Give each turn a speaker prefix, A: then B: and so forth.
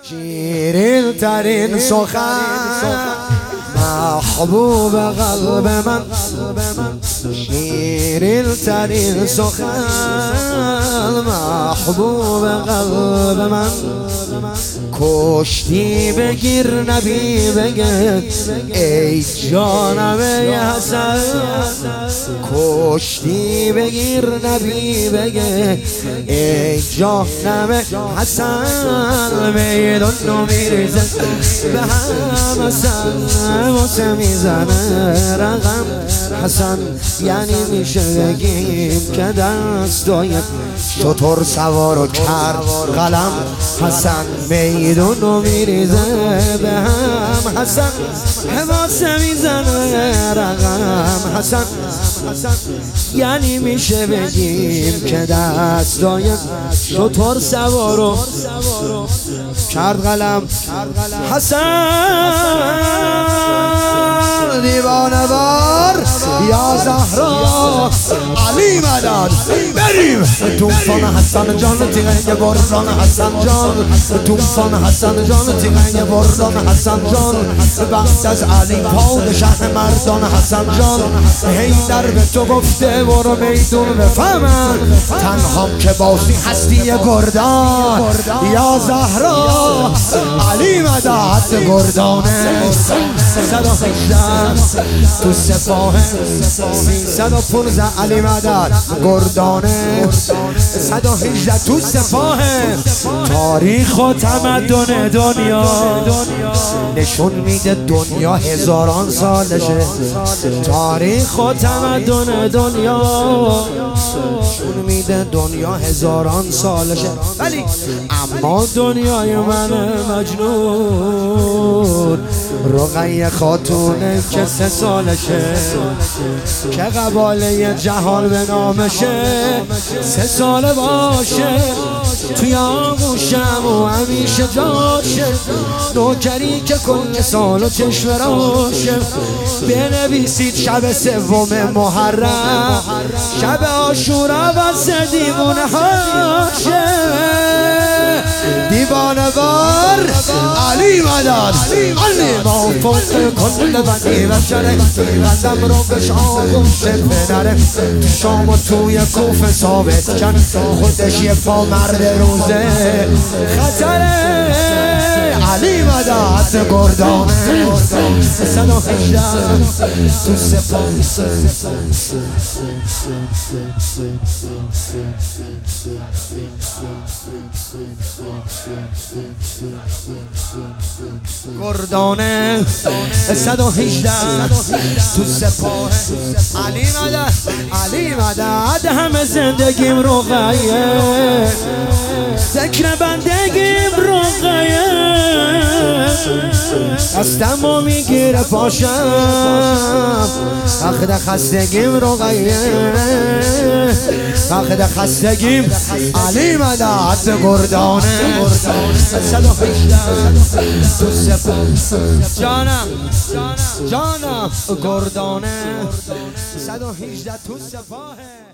A: شیرین ترین سخن محبوب قلب من، شیرین ترین سخن محبوب قلب من. کشتی بگیر نبی بگه ای جانم ای حسن، کشتی بگیر نبی بگه ای جانم حسن. میدون رو میریزه به هم حسن، واسه میزنه رقم حسن. یعنی میشه بگیم که دستای شتر سوار و کرد قلم حسن. میدون رو میریزه به هم حسن، واسه میزنه رقم حسن. یعنی میشه بگیم که دستای شتر سوار و کرد قلم حسن. دیوانه وار یا زهرا علی مدد، بریم توفان حسن جان تیغه بردان حسن جان، توفان حسن جان تیغه بردان حسن جان. بعد از علی پادشه مردان حسن جان، حیدر به تو گفته برو میدون بفهمن، تنها که بازی هستی گردان یا زهرا علی مدد. گردانه 318 تو سپاه 315 علی مدد. گردانه 118 تو سپاه. تاریخ و تمدن دنیا نشون میده دنیا هزاران سالشه. تاریخ و تمدن دنیا نشون میده دنیا هزاران سالشه. ولی اما دنیای من مجنون رقیه خاتونه که 3 سالشه، که قباله جهان به نامشه 3 ساله باشه. توی آغوشم و همیشه جاشه، نوکری که کل سال و چشم راشه. بنویسید شب 3 محرم، شب عاشورا واسه دیوونه هاشه. دیوانه وار علی مدد، علی ما فوق کل بنی بشره. قدم رو بهش آغوش پدره، تو شام و توی کوفه ثابت کن خودش یه پا مرد روزه خطره. علی مدد گردانه 118 تو سپاه. گردانه 118 تو سپاه. علی مدد، علی مدد. همه زندگیم رقیه، ذکر بندگیم رقیه. دستمو میگیره پاشم، عقد خستگیم رقیه، عقد خستگیم علی مدد. گردانه 118 تو سپاه. جانم جانم گردانه 118 تو سپاه.